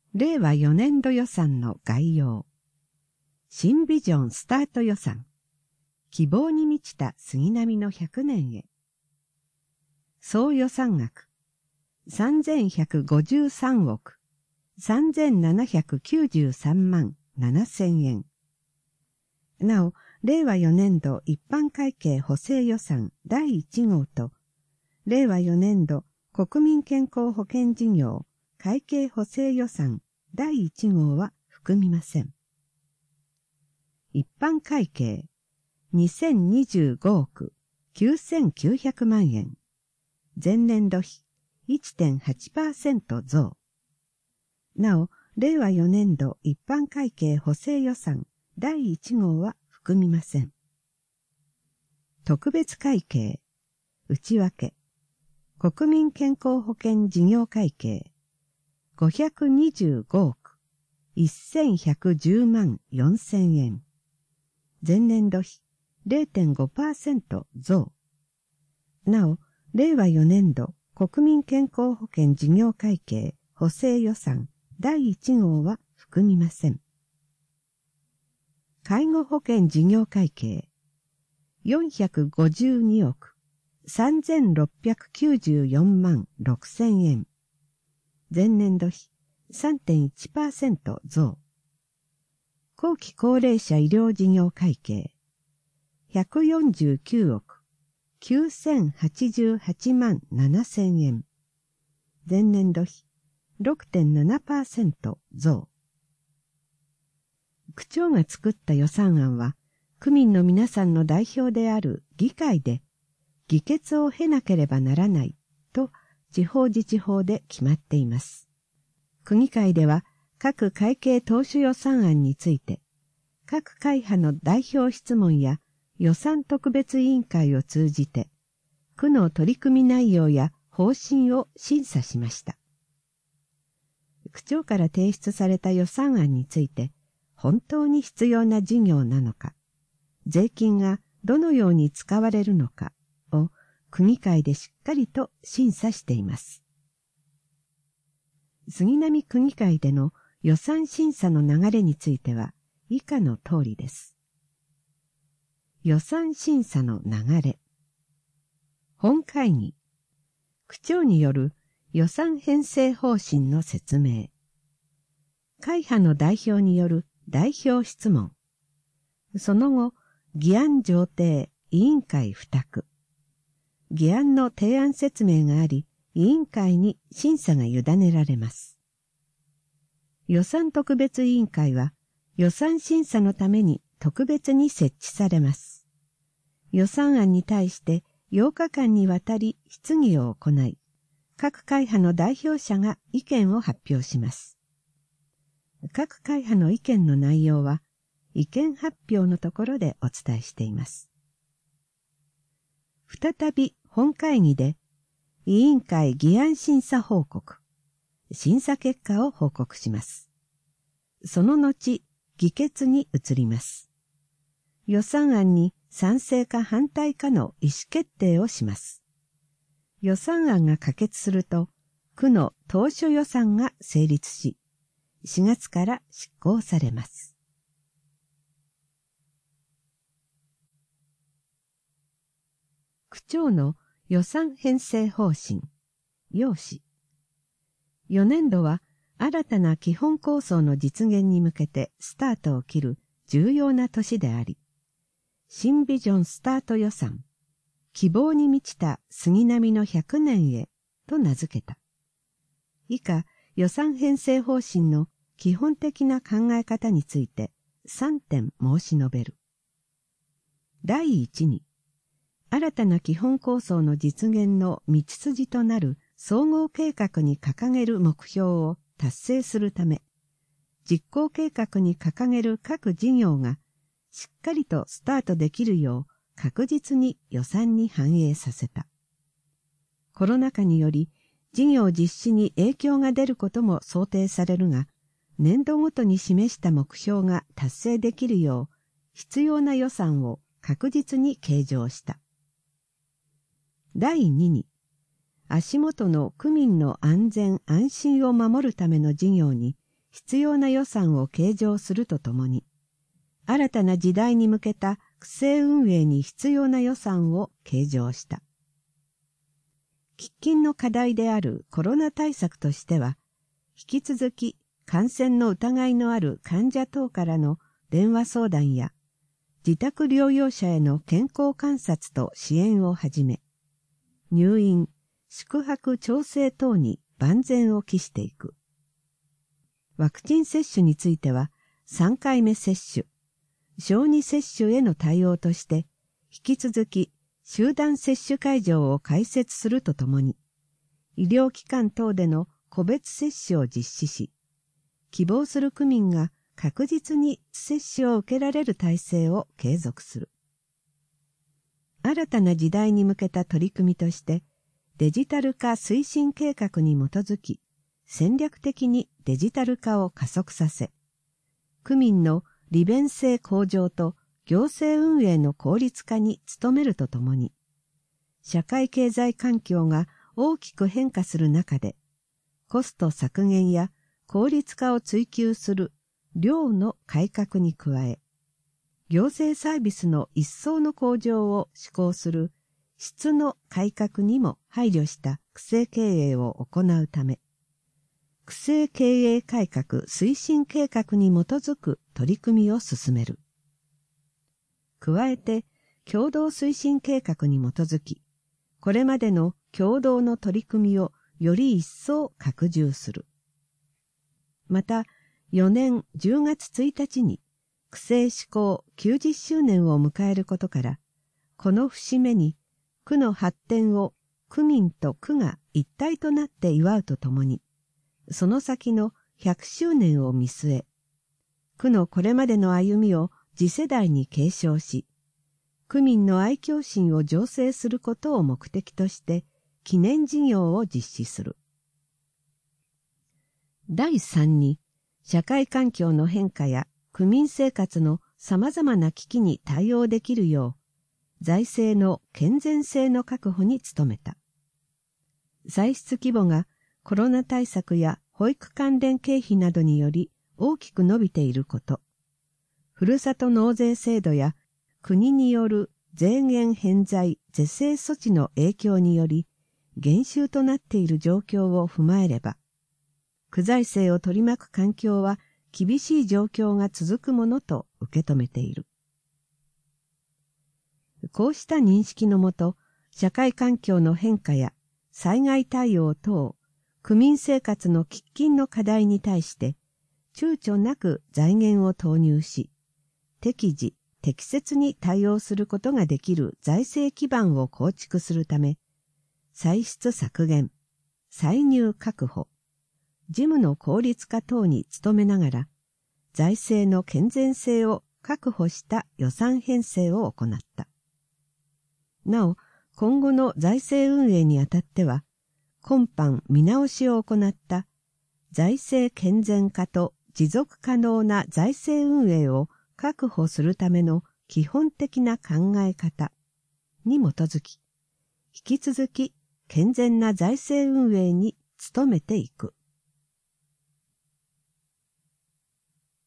令和4年度予算の概要。新ビジョンスタート予算。希望に満ちた杉並の100年へ。総予算額。3153億3793万7000円。なお、令和4年度一般会計補正予算第1号と、令和4年度国民健康保険事業会計補正予算第1号は含みません。一般会計2025億9900万円。前年度比 1.8% 増。なお、令和4年度一般会計補正予算第1号は含みません。特別会計内訳国民健康保険事業会計525億1110万4000円。前年度比 0.5% 増。なお、令和4年度国民健康保険事業会計補正予算第1号は含みません。介護保険事業会計452億3694万6000円。前年度比 3.1% 増。後期高齢者医療事業会計149億9088万7000円。前年度比 6.7% 増。区長が作った予算案は、区民の皆さんの代表である議会で議決を経なければならないと地方自治法で決まっています。区議会では各会計当初予算案について、各会派の代表質問や予算特別委員会を通じて、区の取り組み内容や方針を審査しました。区長から提出された予算案について、本当に必要な事業なのか、税金がどのように使われるのかを区議会でしっかりと審査しています。杉並区議会での予算審査の流れについては以下の通りです。予算審査の流れ。本会議。区長による予算編成方針の説明。会派の代表による代表質問。その後、議案上呈委員会付託。議案の提案説明があり、委員会に審査が委ねられます。予算特別委員会は予算審査のために特別に設置されます。予算案に対して8日間にわたり質疑を行い、各会派の代表者が意見を発表します。各会派の意見の内容は意見発表のところでお伝えしています。再び本会議で委員会議案審査報告、審査結果を報告します。その後、議決に移ります。予算案に賛成か反対かの意思決定をします。予算案が可決すると、区の当初予算が成立し、4月から執行されます。区長の予算編成方針、要旨。4年度は新たな基本構想の実現に向けてスタートを切る重要な年であり、新ビジョンスタート予算、希望に満ちた杉並の100年へと名付けた。以下、予算編成方針の基本的な考え方について3点申し述べる。第一に、新たな基本構想の実現の道筋となる総合計画に掲げる目標を達成するため、実行計画に掲げる各事業がしっかりとスタートできるよう確実に予算に反映させた。コロナ禍により事業実施に影響が出ることも想定されるが、年度ごとに示した目標が達成できるよう必要な予算を確実に計上した。第2に、足元の区民の安全安心を守るための事業に必要な予算を計上するとともに、新たな時代に向けた区政運営に必要な予算を計上した。喫緊の課題であるコロナ対策としては、引き続き感染の疑いのある患者等からの電話相談や、自宅療養者への健康観察と支援をはじめ、入院、宿泊調整等に万全を期していく。ワクチン接種については、3回目接種、小児接種への対応として、引き続き集団接種会場を開設するとともに、医療機関等での個別接種を実施し、希望する区民が確実に接種を受けられる体制を継続する。新たな時代に向けた取り組みとして、デジタル化推進計画に基づき、戦略的にデジタル化を加速させ、区民の利便性向上と行政運営の効率化に努めるとともに、社会経済環境が大きく変化する中で、コスト削減や効率化を追求する量の改革に加え、行政サービスの一層の向上を施行する質の改革にも配慮した区政経営を行うため、区政経営改革推進計画に基づく取り組みを進める。加えて、共同推進計画に基づき、これまでの共同の取り組みをより一層拡充する。また、4年10月1日に区政施行90周年を迎えることから、この節目に区の発展を区民と区が一体となって祝うとともに、その先の100周年を見据え、区のこれまでの歩みを次世代に継承し、区民の愛嬌心を醸成することを目的として記念事業を実施する。第3に、社会環境の変化や区民生活の様々な危機に対応できるよう、財政の健全性の確保に努めた。歳出規模がコロナ対策や保育関連経費などにより大きく伸びていること、ふるさと納税制度や国による税源返済是正措置の影響により減収となっている状況を踏まえれば、区財政を取り巻く環境は厳しい状況が続くものと受け止めている。こうした認識のもと、社会環境の変化や災害対応等、区民生活の喫緊の課題に対して、躊躇なく財源を投入し、適時、適切に対応することができる財政基盤を構築するため、歳出削減、歳入確保、事務の効率化等に努めながら、財政の健全性を確保した予算編成を行った。なお、今後の財政運営にあたっては、今般見直しを行った財政健全化と持続可能な財政運営を確保するための基本的な考え方に基づき、引き続き健全な財政運営に努めていく。